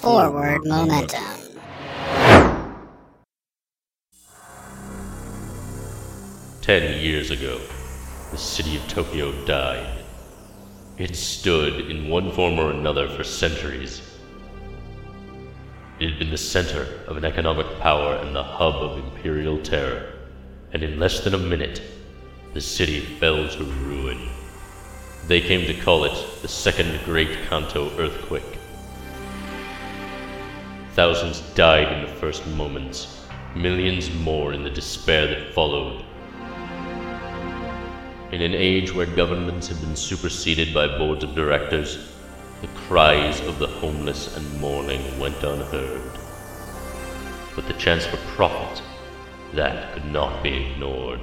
Forward momentum. 10 years ago, the city of Tokyo died. It stood in one form or another for centuries. It had been the center of an economic power and the hub of imperial terror, and in less than a minute, the city fell to ruin. They came to call it the Second Great Kanto Earthquake. Thousands died in the first moments, millions more in the despair that followed. In an age where governments had been superseded by boards of directors, the cries of the homeless and mourning went unheard. But the chance for profit, that could not be ignored.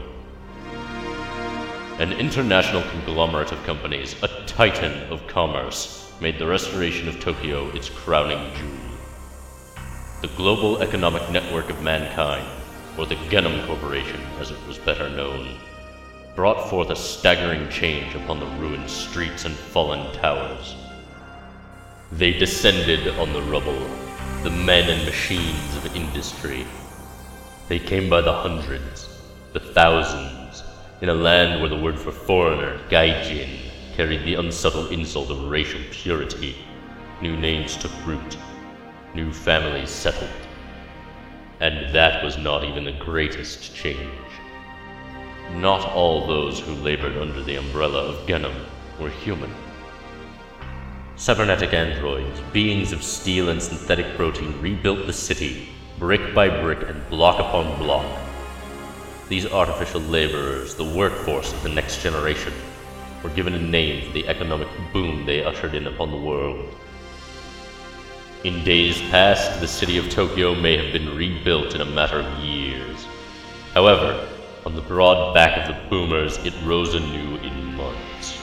An international conglomerate of companies, a titan of commerce, made the restoration of Tokyo its crowning jewel. The Global Economic Network of Mankind, or the Genom Corporation as it was better known, brought forth a staggering change upon the ruined streets and fallen towers. They descended on the rubble, the men and machines of industry. They came by the hundreds, the thousands, in a land where the word for foreigner, gaijin, carried the unsubtle insult of racial purity. New names took root, new families settled. And that was not even the greatest change. Not all those who labored under the umbrella of Genom were human. Cybernetic androids, beings of steel and synthetic protein, rebuilt the city, brick by brick and block upon block. These artificial laborers, the workforce of the next generation, were given a name for the economic boom they ushered in upon the world. In days past, the city of Tokyo may have been rebuilt in a matter of years. However, on the broad back of the boomers, it rose anew in months.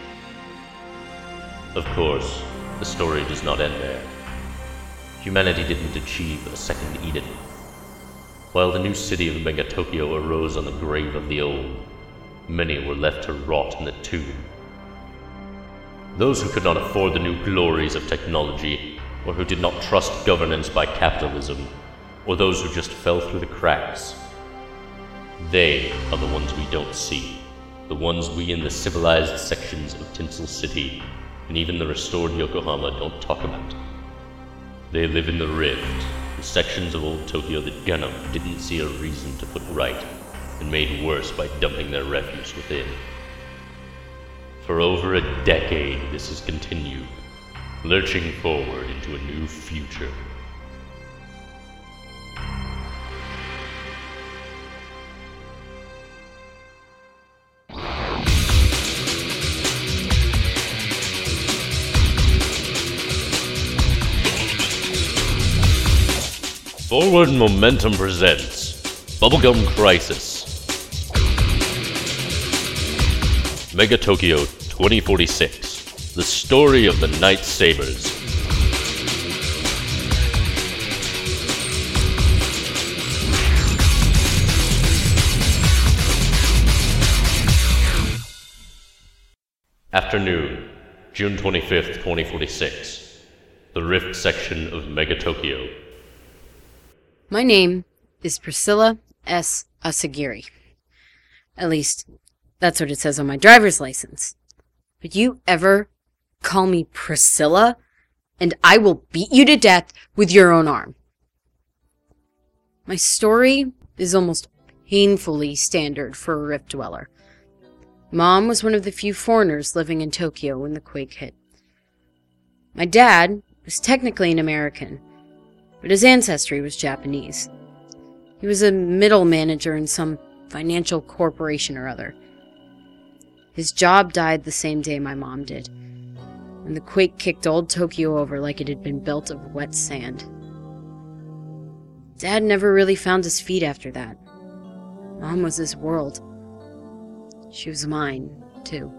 Of course, the story does not end there. Humanity didn't achieve a second Eden. While the new city of Mega Tokyo arose on the grave of the old, many were left to rot in the tomb. Those who could not afford the new glories of technology, or who did not trust governance by capitalism, or those who just fell through the cracks. They are the ones we don't see, the ones we in the civilized sections of Tinsel City and even the restored Yokohama don't talk about. They live in the Rift, the sections of old Tokyo that Genom didn't see a reason to put right, and made worse by dumping their refuse within. For over a decade this has continued, lurching forward into a new future. Forward Momentum presents Bubblegum Crisis. Mega Tokyo 2046. The story of the Night Sabers. Afternoon, June 25th, 2046. The Rift section of Mega Tokyo. My name is Priscilla S. Asagiri. At least, that's what it says on my driver's license. But you ever call me Priscilla, and I will beat you to death with your own arm. My story is almost painfully standard for a Rift dweller. Mom was one of the few foreigners living in Tokyo when the quake hit. My dad was technically an American, but his ancestry was Japanese. He was a middle manager in some financial corporation or other. His job died the same day my mom did, and the quake kicked old Tokyo over like it had been built of wet sand. Dad never really found his feet after that. Mom was his world. She was mine, too.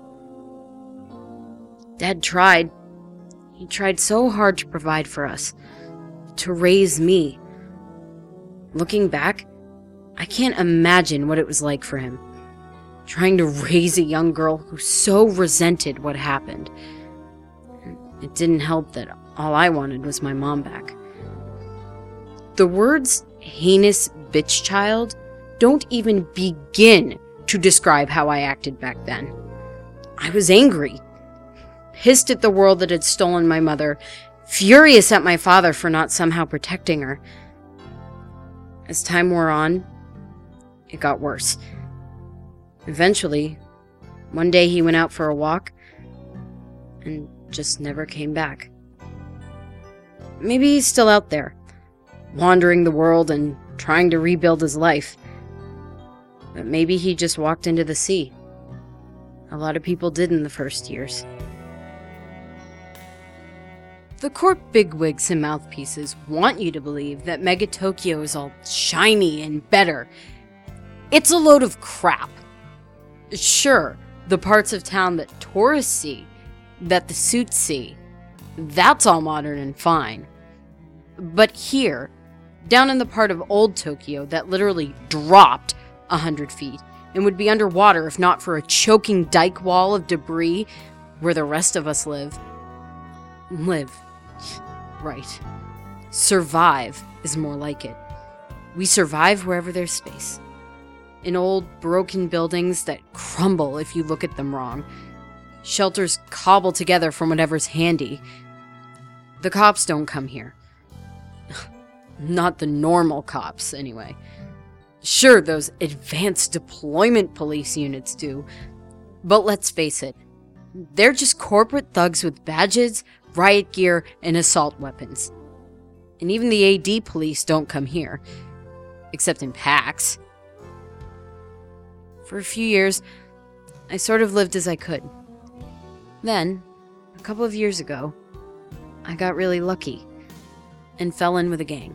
Dad tried. He tried so hard to provide for us, to raise me. Looking back, I can't imagine what it was like for him, trying to raise a young girl who so resented what happened. It didn't help that all I wanted was my mom back. The words heinous bitch child don't even begin to describe how I acted back then. I was angry, pissed at the world that had stolen my mother, furious at my father for not somehow protecting her. As time wore on, it got worse. Eventually, one day he went out for a walk and just never came back. Maybe he's still out there, wandering the world and trying to rebuild his life. But maybe he just walked into the sea. A lot of people did in the first years. The corp bigwigs and mouthpieces want you to believe that Mega Tokyo is all shiny and better. It's a load of crap. Sure, the parts of town that tourists see, that the suits see, that's all modern and fine. But here, down in the part of old Tokyo that literally dropped 100 feet and would be underwater if not for a choking dike wall of debris where the rest of us live. Right. Survive is more like it. We survive wherever there's space. In old, broken buildings that crumble if you look at them wrong. Shelters cobbled together from whatever's handy. The cops don't come here. Not the normal cops, anyway. Sure, those advanced deployment police units do. But let's face it, they're just corporate thugs with badges, riot gear, and assault weapons. And even the AD police don't come here. Except in packs. For a few years, I sort of lived as I could. Then, a couple of years ago, I got really lucky and fell in with a gang.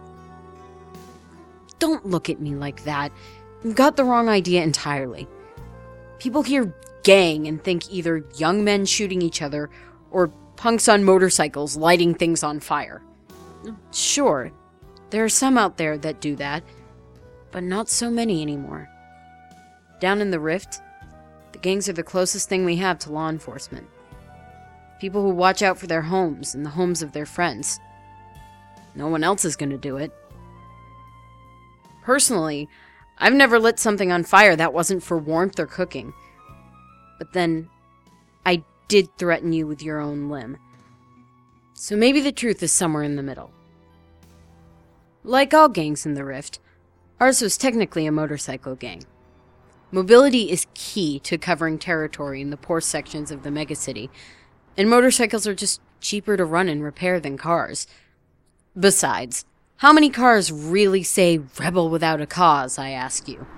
Don't look at me like that. You've got the wrong idea entirely. People hear gang and think either young men shooting each other or punks on motorcycles lighting things on fire. Sure, there are some out there that do that, but not so many anymore. Down in the Rift, the gangs are the closest thing we have to law enforcement. People who watch out for their homes and the homes of their friends. No one else is going to do it. Personally, I've never lit something on fire that wasn't for warmth or cooking. But then, I did threaten you with your own limb. So maybe the truth is somewhere in the middle. Like all gangs in the Rift, ours was technically a motorcycle gang. Mobility is key to covering territory in the poor sections of the megacity, and motorcycles are just cheaper to run and repair than cars. Besides, how many cars really say rebel without a cause, I ask you?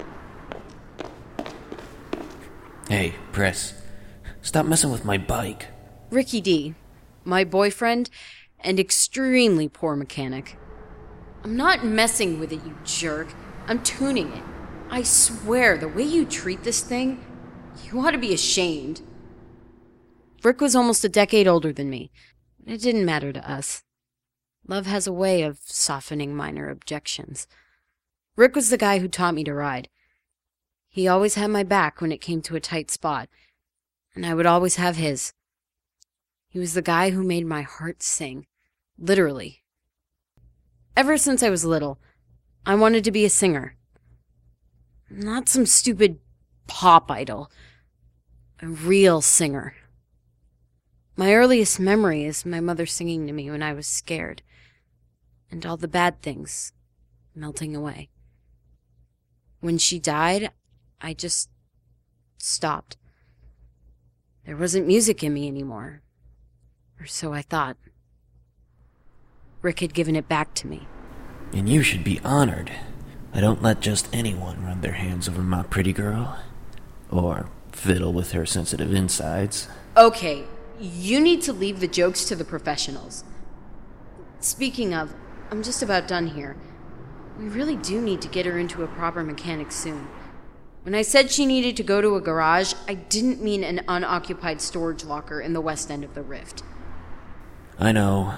Hey, Press. Stop messing with my bike. Ricky D, my boyfriend and extremely poor mechanic. I'm not messing with it, you jerk. I'm tuning it. I swear, the way you treat this thing, you ought to be ashamed. Rick was almost a decade older than me. It didn't matter to us. Love has a way of softening minor objections. Rick was the guy who taught me to ride. He always had my back when it came to a tight spot, and I would always have his. He was the guy who made my heart sing, literally. Ever since I was little, I wanted to be a singer. Not some stupid pop idol. A real singer. My earliest memory is my mother singing to me when I was scared, and all the bad things melting away. When she died, I just stopped. There wasn't music in me anymore, or so I thought. Rick had given it back to me. And you should be honored. I don't let just anyone run their hands over my pretty girl, or fiddle with her sensitive insides. Okay, you need to leave the jokes to the professionals. Speaking of, I'm just about done here. We really do need to get her into a proper mechanic soon. When I said she needed to go to a garage, I didn't mean an unoccupied storage locker in the west end of the Rift. I know.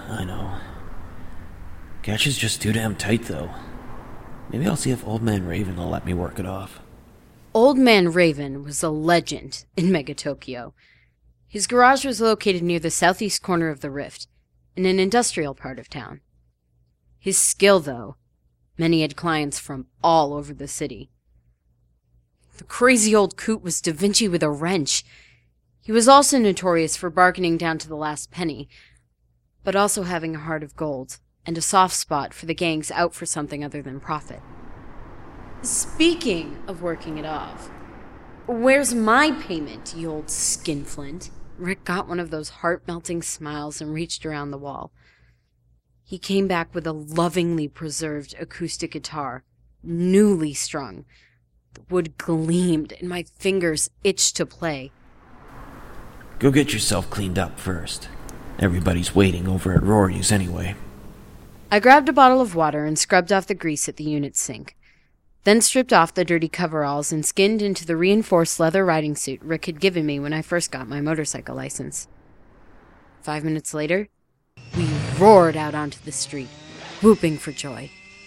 Cash is just too damn tight, though. Maybe I'll see if Old Man Raven will let me work it off. Old Man Raven was a legend in Mega Tokyo. His garage was located near the southeast corner of the Rift. in an industrial part of town. His skill, though, meant he had clients from all over the city. The crazy old coot was Da Vinci with a wrench. He was also notorious for bargaining down to the last penny, but also having a heart of gold and a soft spot for the gangs out for something other than profit. Speaking of working it off, where's my payment, you old skinflint? Rick got one of those heart-melting smiles and reached around the wall. He came back with a lovingly preserved acoustic guitar, newly strung. The wood gleamed and my fingers itched to play. Go get yourself cleaned up first. Everybody's waiting over at Rory's anyway. I grabbed a bottle of water and scrubbed off the grease at the unit sink, then stripped off the dirty coveralls and skinned into the reinforced leather riding suit Rick had given me when I first got my motorcycle license. 5 minutes later, we roared out onto the street, whooping for joy.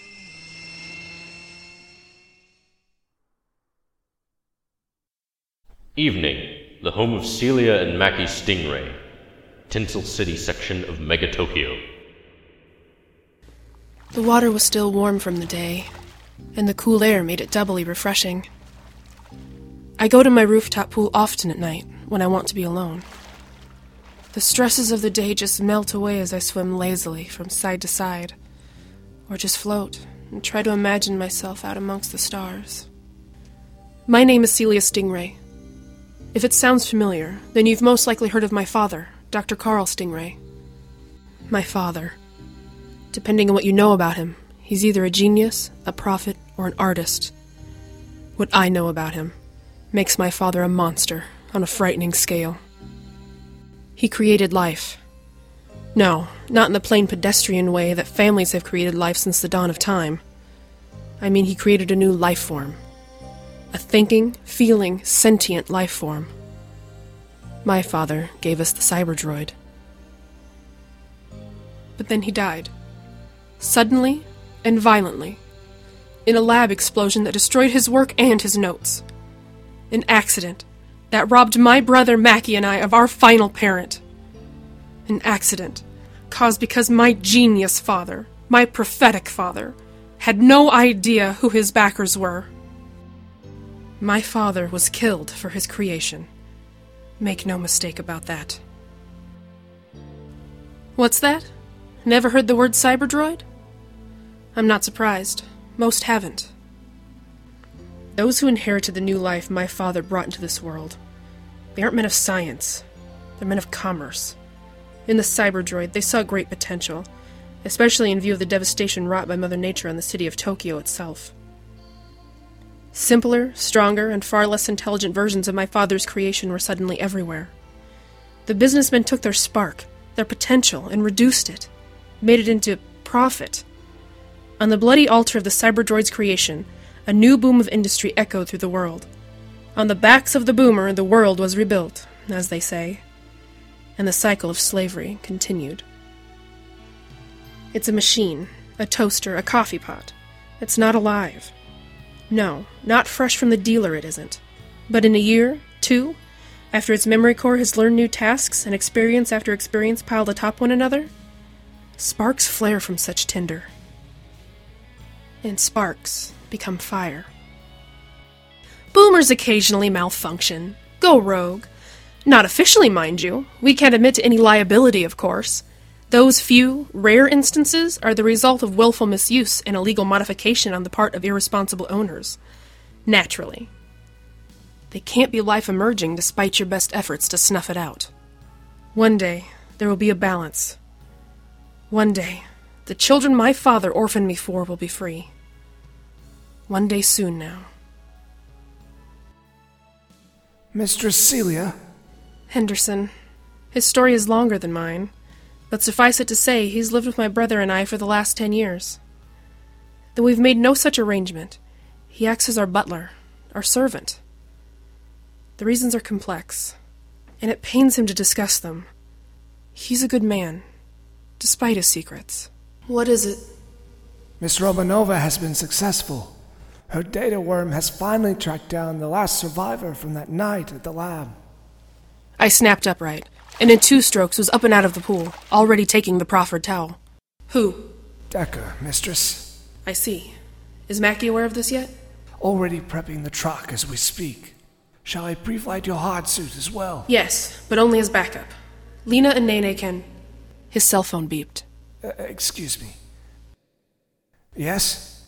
Evening, the home of Celia and Mackie Stingray, Tinsel City section of Mega Tokyo. The water was still warm from the day, and the cool air made it doubly refreshing. I go to my rooftop pool often at night when I want to be alone. The stresses of the day just melt away as I swim lazily from side to side, or just float and try to imagine myself out amongst the stars. My name is Celia Stingray. If it sounds familiar, then you've most likely heard of my father, Dr. Carl Stingray. My father. Depending on what you know about him, he's either a genius, a prophet, or an artist. What I know about him makes my father a monster on a frightening scale. He created life. No, not in the plain pedestrian way that families have created life since the dawn of time. I mean, he created a new life form. A thinking, feeling, sentient life form. My father gave us the Cyberdroid. But then he died. Suddenly and violently. In a lab explosion that destroyed his work and his notes. An accident that robbed my brother Mackie and I of our final parent. An accident caused because my genius father, my prophetic father, had no idea who his backers were. My father was killed for his creation. Make no mistake about that. What's that? Never heard the word Cyberdroid? I'm not surprised. Most haven't. Those who inherited the new life my father brought into this world, they aren't men of science. They're men of commerce. In the Cyberdroid, they saw great potential, especially in view of the devastation wrought by Mother Nature on the city of Tokyo itself. Simpler, stronger, and far less intelligent versions of my father's creation were suddenly everywhere. The businessmen took their spark, their potential, and reduced it, made it into profit. On the bloody altar of the Cyberdroid's creation, a new boom of industry echoed through the world. On the backs of the boomer, the world was rebuilt, as they say, and the cycle of slavery continued. It's a machine, a toaster, a coffee pot. It's not alive. No, not fresh from the dealer it isn't. But in a year, 2, after its memory core has learned new tasks and experience after experience piled atop one another, sparks flare from such tinder. And sparks become fire. Boomers occasionally malfunction, go rogue. Not officially, mind you. We can't admit to any liability, of course. Those few, rare instances are the result of willful misuse and illegal modification on the part of irresponsible owners. Naturally. They can't be life-emerging despite your best efforts to snuff it out. One day, there will be a balance. One day, the children my father orphaned me for will be free. One day soon now. Mistress Celia? Henderson. His story is longer than mine, but suffice it to say, he's lived with my brother and I for the last 10 years. Though we've made no such arrangement, he acts as our butler, our servant. The reasons are complex, and it pains him to discuss them. He's a good man, despite his secrets. What is it? Miss Romanova has been successful. Her data worm has finally tracked down the last survivor from that night at the lab. I snapped upright, and in 2 strokes was up and out of the pool, already taking the proffered towel. Who? Decker, mistress. I see. Is Mackie aware of this yet? Already prepping the truck as we speak. Shall I pre-flight your hard suit as well? Yes, but only as backup. Lena and Nene can... His cell phone beeped. Excuse me. Yes?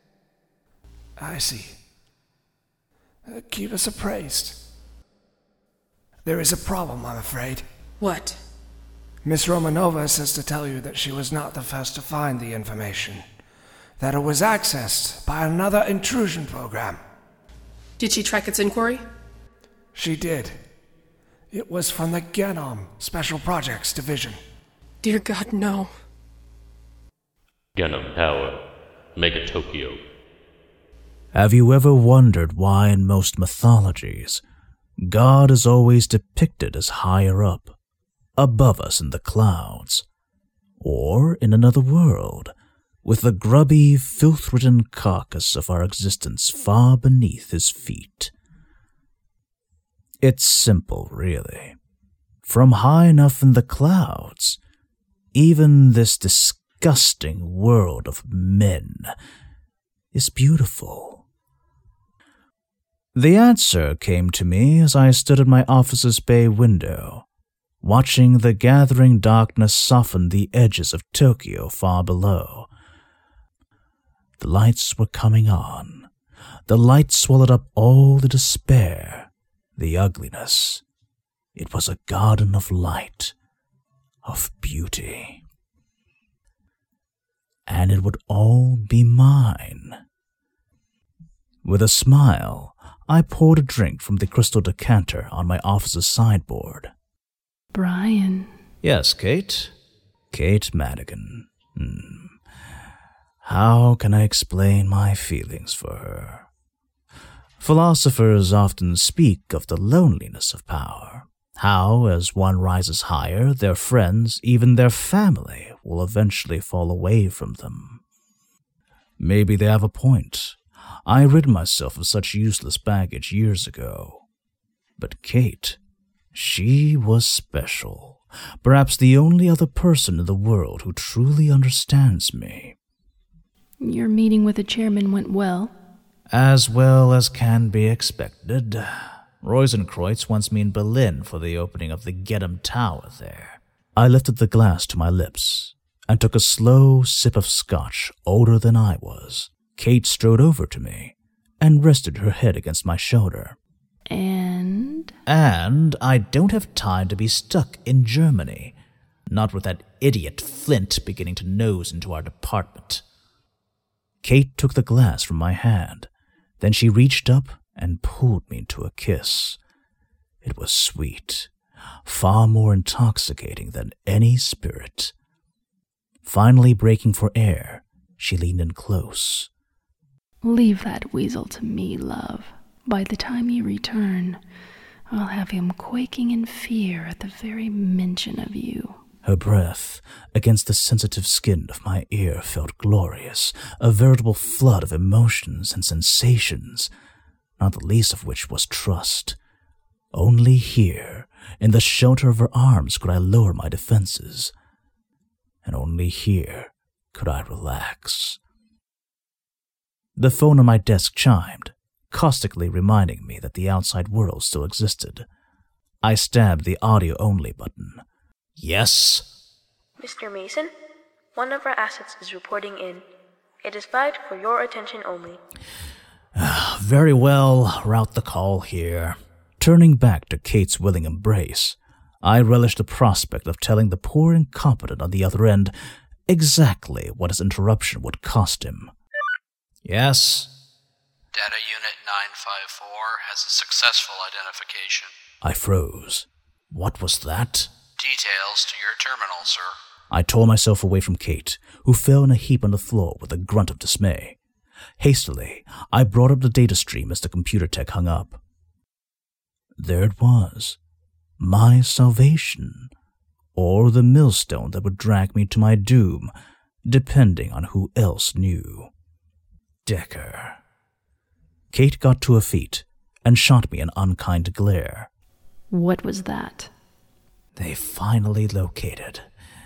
I see. Keep us appraised. There is a problem, I'm afraid. What? Miss Romanova says to tell you that she was not the first to find the information. That it was accessed by another intrusion program. Did she track its inquiry? She did. It was from the Genom Special Projects Division. Dear God, no. Genom Tower, Mega Tokyo. Have you ever wondered why in most mythologies, God is always depicted as higher up, above us in the clouds, or in another world, with the grubby, filth-ridden carcass of our existence far beneath his feet? It's simple, really. From high enough in the clouds, even this disgusting world of men is beautiful. The answer came to me as I stood at my office's bay window, watching the gathering darkness soften the edges of Tokyo far below. The lights were coming on. The light swallowed up all the despair, the ugliness. It was a garden of light, of beauty. And it would all be mine. With a smile, I poured a drink from the crystal decanter on my office's sideboard. Brian. Yes, Kate? Kate Madigan. How can I explain my feelings for her? Philosophers often speak of the loneliness of power. How, as one rises higher, their friends, even their family, will eventually fall away from them. Maybe they have a point. I rid myself of such useless baggage years ago. But Kate, she was special. Perhaps the only other person in the world who truly understands me. Your meeting with the chairman went well? As well as can be expected. Rosenkreutz wants me in Berlin for the opening of the Genom Tower there. I lifted the glass to my lips and took a slow sip of scotch older than I was. Kate strode over to me and rested her head against my shoulder. And I don't have time to be stuck in Germany. Not with that idiot Flint beginning to nose into our department. Kate took the glass from my hand. Then she reached up and pulled me into a kiss. It was sweet, far more intoxicating than any spirit. Finally breaking for air, she leaned in close. Leave that weasel to me, love. By the time you return, I'll have him quaking in fear at the very mention of you. Her breath against the sensitive skin of my ear felt glorious, a veritable flood of emotions and sensations, not the least of which was trust. Only here, in the shelter of her arms, could I lower my defenses. And only here could I relax. The phone on my desk chimed, caustically reminding me that the outside world still existed. I stabbed the audio-only button. Yes? Mr. Mason, one of our assets is reporting in. It is flagged for your attention only. Very well, route the call here. Turning back to Kate's willing embrace, I relished the prospect of telling the poor incompetent on the other end exactly what his interruption would cost him. Yes? Data Unit 954 has a successful identification. I froze. What was that? Details to your terminal, sir. I tore myself away from Kate, who fell in a heap on the floor with a grunt of dismay. Hastily, I brought up the data stream as the computer tech hung up. There it was. My salvation. Or the millstone that would drag me to my doom, depending on who else knew. Decker. Kate got to her feet and shot me an unkind glare. What was that? They finally located.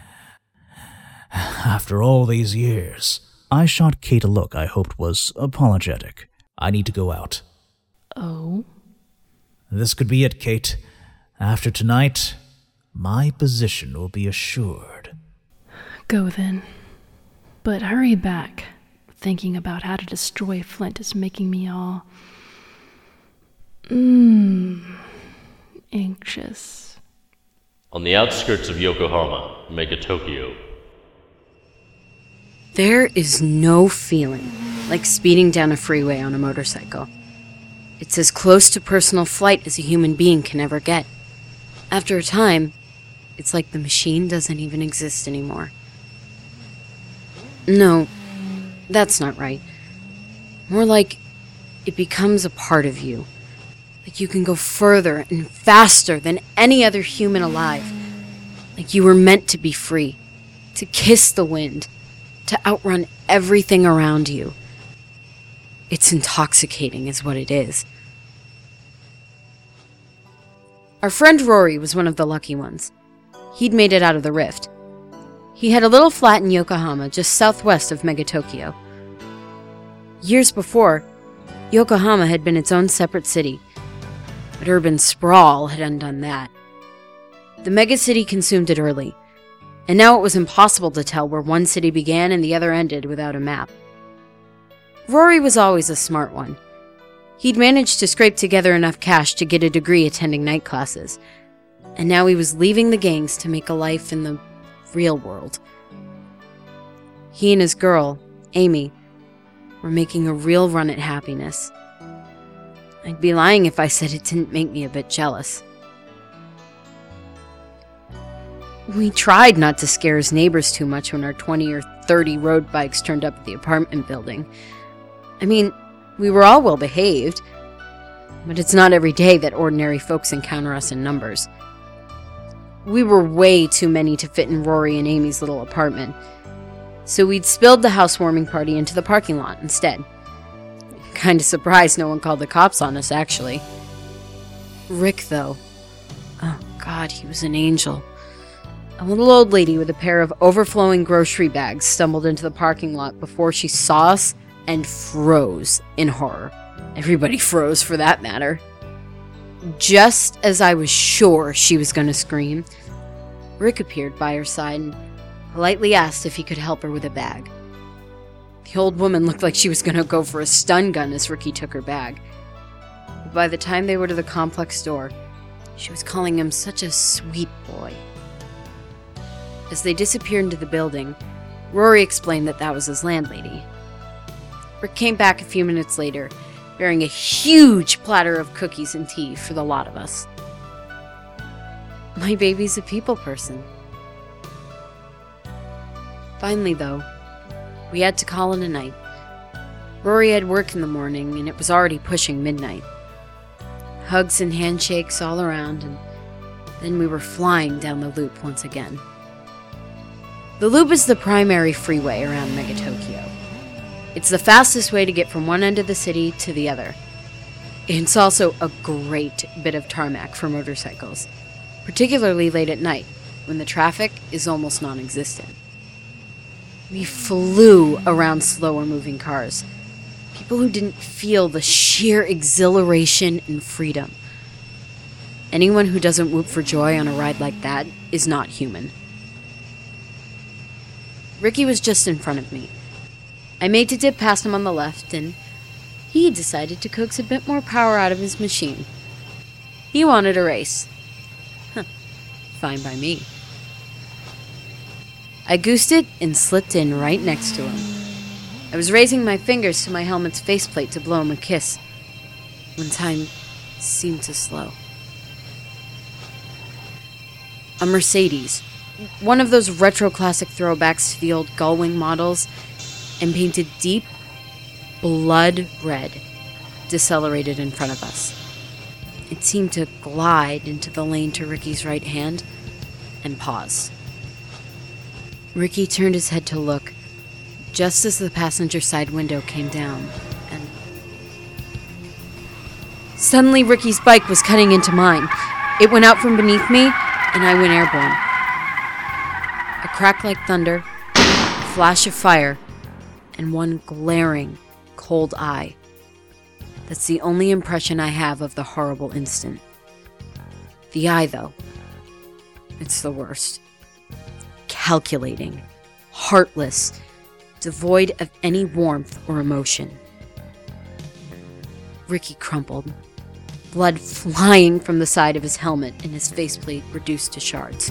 After all these years, I shot Kate a look I hoped was apologetic. I need to go out. Oh? This could be it, Kate. After tonight, my position will be assured. Go then. But hurry back. Thinking about how to destroy Flint is making me all... anxious. On the outskirts of Yokohama, Mega Tokyo. There is no feeling like speeding down a freeway on a motorcycle. It's as close to personal flight as a human being can ever get. After a time, it's like the machine doesn't even exist anymore. No, that's not right. More like it becomes a part of you. Like you can go further and faster than any other human alive. Like you were meant to be free, to kiss the wind, to outrun everything around you. It's intoxicating is what it is. Our friend Rory was one of the lucky ones. He'd made it out of the rift. He had a little flat in Yokohama, just southwest of Mega Tokyo. Years before, Yokohama had been its own separate city, but urban sprawl had undone that. The megacity consumed it early, and now it was impossible to tell where one city began and the other ended without a map. Rory was always a smart one. He'd managed to scrape together enough cash to get a degree attending night classes, and now he was leaving the gangs to make a life in the real world. He and his girl, Amy, were making a real run at happiness. I'd be lying if I said it didn't make me a bit jealous. We tried not to scare his neighbors too much when our 20 or 30 road bikes turned up at the apartment building. I mean, we were all well behaved, but it's not every day that ordinary folks encounter us in numbers. We were way too many to fit in Rory and Amy's little apartment, so we'd spilled the housewarming party into the parking lot instead. Kinda surprised no one called the cops on us, actually. Rick, though. Oh God, he was an angel. A little old lady with a pair of overflowing grocery bags stumbled into the parking lot before she saw us and froze in horror. Everybody froze, for that matter. Just as I was sure she was going to scream, Rick appeared by her side and politely asked if he could help her with a bag. The old woman looked like she was going to go for a stun gun as Ricky took her bag. But by the time they were to the complex door, she was calling him such a sweet boy. As they disappeared into the building, Rory explained that was his landlady. Rick came back a few minutes later, bearing a huge platter of cookies and tea for the lot of us. My baby's a people person. Finally, though, we had to call it a night. Rory had work in the morning, and it was already pushing midnight. Hugs and handshakes all around, and then we were flying down the loop once again. The loop is the primary freeway around Mega Tokyo. It's the fastest way to get from one end of the city to the other. It's also a great bit of tarmac for motorcycles, particularly late at night, when the traffic is almost non-existent. We flew around slower moving cars, people who didn't feel the sheer exhilaration and freedom. Anyone who doesn't whoop for joy on a ride like that is not human. Ricky was just in front of me. I made to dip past him on the left, and he decided to coax a bit more power out of his machine. He wanted a race. Fine by me. I goosed it and slipped in right next to him. I was raising my fingers to my helmet's faceplate to blow him a kiss, when time seemed to slow. A Mercedes, one of those retro classic throwbacks to the old Gullwing models, and painted deep blood red, decelerated in front of us. It seemed to glide into the lane to Ricky's right hand and pause. Ricky turned his head to look, just as the passenger side window came down, and suddenly Ricky's bike was cutting into mine. It went out from beneath me, and I went airborne. A crack like thunder, a flash of fire, and one glaring, cold eye. That's the only impression I have of the horrible instant. The eye, though, it's the worst. Calculating, heartless, devoid of any warmth or emotion. Ricky crumpled, blood flying from the side of his helmet and his faceplate reduced to shards.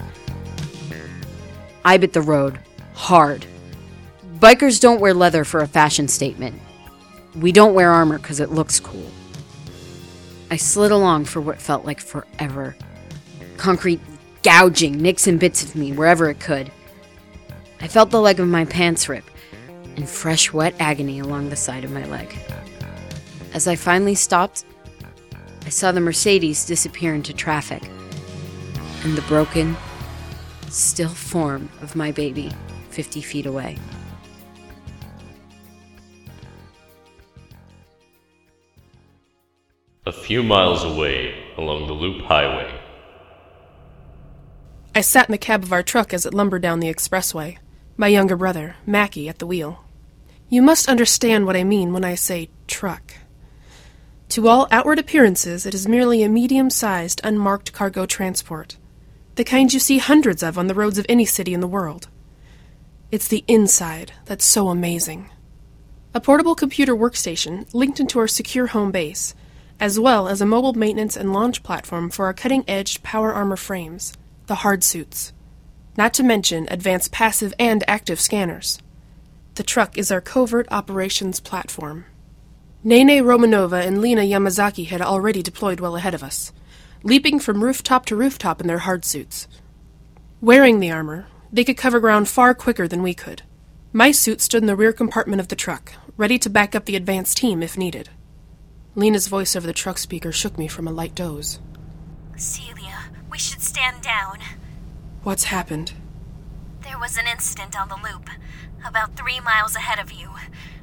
I bit the road, hard. Bikers don't wear leather for a fashion statement. We don't wear armor because it looks cool. I slid along for what felt like forever. Concrete gouging nicks and bits of me wherever it could. I felt the leg of my pants rip, and fresh wet agony along the side of my leg. As I finally stopped, I saw the Mercedes disappear into traffic, and the broken, still form of my baby 50 feet away. A few miles away, along the Loop Highway. I sat in the cab of our truck as it lumbered down the expressway, my younger brother, Mackie, at the wheel. You must understand what I mean when I say truck. To all outward appearances, it is merely a medium-sized, unmarked cargo transport, the kind you see hundreds of on the roads of any city in the world. It's the inside that's so amazing. A portable computer workstation linked into our secure home base, as well as a mobile maintenance and launch platform for our cutting-edge power armor frames, the hard suits. Not to mention advanced passive and active scanners. The truck is our covert operations platform. Nene Romanova and Lena Yamazaki had already deployed well ahead of us, leaping from rooftop to rooftop in their hard suits. Wearing the armor, they could cover ground far quicker than we could. My suit stood in the rear compartment of the truck, ready to back up the advance team if needed. Lena's voice over the truck speaker shook me from a light doze. Celia, we should stand down. What's happened? There was an incident on the loop, about 3 miles ahead of you.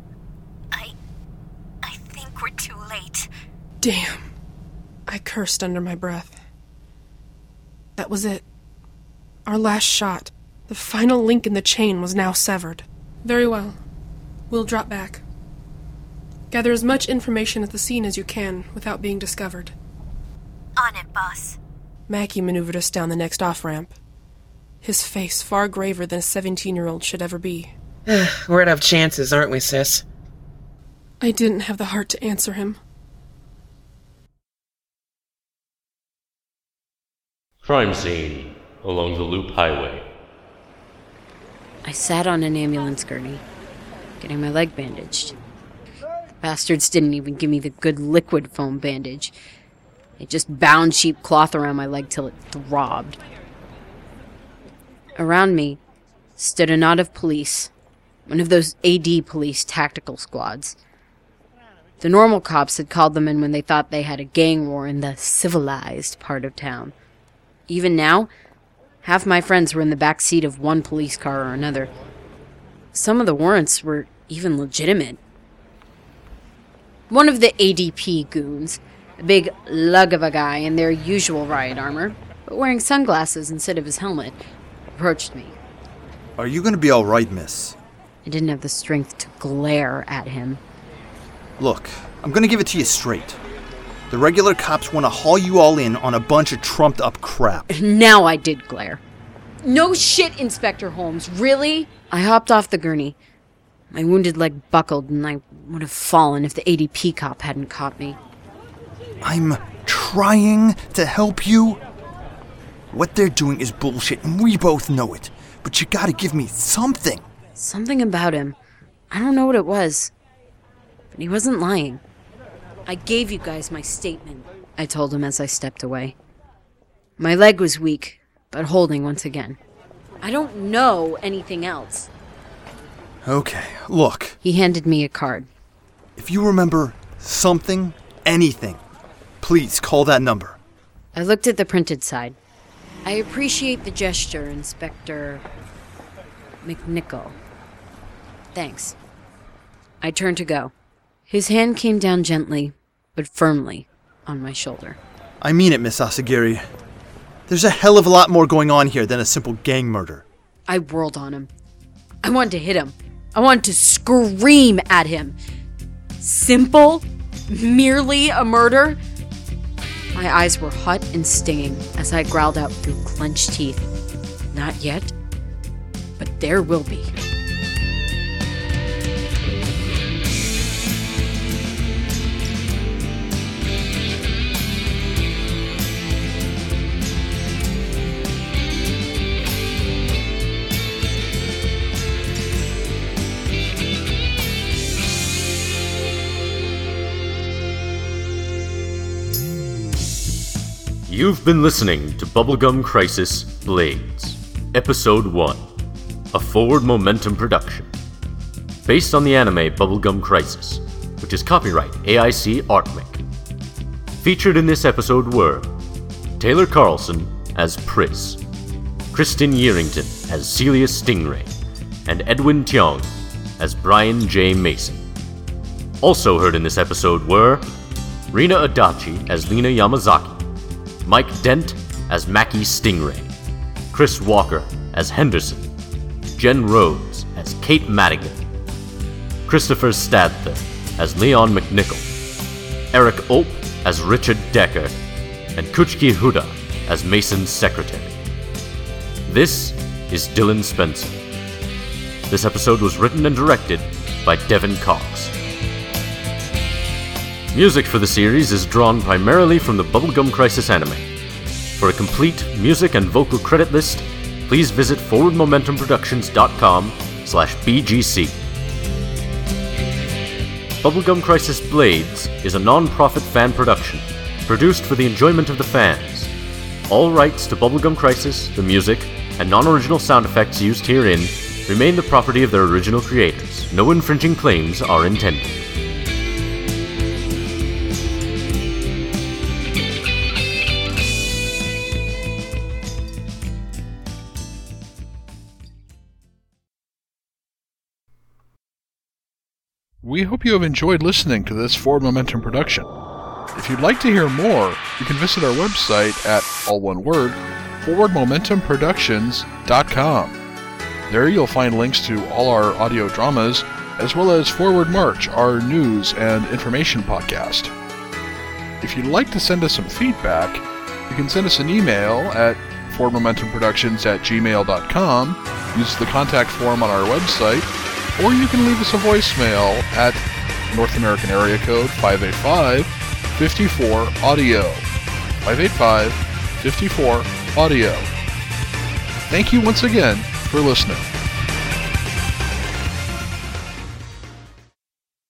I think we're too late. Damn. I cursed under my breath. That was it. Our last shot. The final link in the chain was now severed. Very well. We'll drop back. Gather as much information at the scene as you can without being discovered. On it, boss. Mackie maneuvered us down the next off-ramp. His face far graver than a 17-year-old should ever be. We're out of chances, aren't we, sis? I didn't have the heart to answer him. Crime scene along the Loop Highway. I sat on an ambulance gurney, getting my leg bandaged. The bastards didn't even give me the good liquid foam bandage. They just bound cheap cloth around my leg till it throbbed. Around me stood a knot of police, one of those AD police tactical squads. The normal cops had called them in when they thought they had a gang war in the civilized part of town. Even now, half my friends were in the back seat of one police car or another. Some of the warrants were even legitimate. One of the ADP goons, a big lug of a guy in their usual riot armor, but wearing sunglasses instead of his helmet, approached me. Are you going to be all right, miss? I didn't have the strength to glare at him. Look, I'm going to give it to you straight. The regular cops want to haul you all in on a bunch of trumped-up crap. Now I did glare. No shit, Inspector Holmes, really? I hopped off the gurney. My wounded leg buckled, and I would have fallen if the ADP cop hadn't caught me. I'm trying to help you. What they're doing is bullshit, and we both know it. But you gotta give me something. Something about him. I don't know what it was. But he wasn't lying. I gave you guys my statement, I told him as I stepped away. My leg was weak, but holding once again. I don't know anything else. Okay, look. He handed me a card. If you remember something, anything, please call that number. I looked at the printed side. I appreciate the gesture, Inspector McNichol. Thanks. I turned to go. His hand came down gently, but firmly, on my shoulder. I mean it, Miss Asagiri. There's a hell of a lot more going on here than a simple gang murder. I whirled on him. I wanted to hit him. I wanted to scream at him. Simple? Merely a murder? My eyes were hot and stinging as I growled out through clenched teeth. Not yet, but there will be. You've been listening to Bubblegum Crisis Blades, Episode 1, a Forward Momentum production. Based on the anime Bubblegum Crisis, which is copyright AIC Artmic. Featured in this episode were Taylor Carlson as Pris, Kristen Yerington as Celia Stingray, and Edwin Tiong as Brian J. Mason. Also heard in this episode were Rina Adachi as Lena Yamazaki, Mike Dent as Mackie Stingray, Chris Walker as Henderson, Jen Rhodes as Kate Madigan, Christopher Stadther as Leon McNichol, Eric Ulp as Richard Decker, and Kuchki Huda as Mason's secretary. This is Dylan Spencer. This episode was written and directed by Devin Cox. Music for the series is drawn primarily from the Bubblegum Crisis anime. For a complete music and vocal credit list, please visit forwardmomentumproductions.com/BGC. Bubblegum Crisis Blades is a non-profit fan production, produced for the enjoyment of the fans. All rights to Bubblegum Crisis, the music, and non-original sound effects used herein remain the property of their original creators. No infringing claims are intended. We hope you have enjoyed listening to this Forward Momentum production. If you'd like to hear more, you can visit our website at, all one word, forwardmomentumproductions.com. There you'll find links to all our audio dramas, as well as Forward March, our news and information podcast. If you'd like to send us some feedback, you can send us an email at forwardmomentumproductions@gmail.com, use the contact form on our website, or you can leave us a voicemail at North American area code 585-54-AUDIO. 585-54-AUDIO. Thank you once again for listening.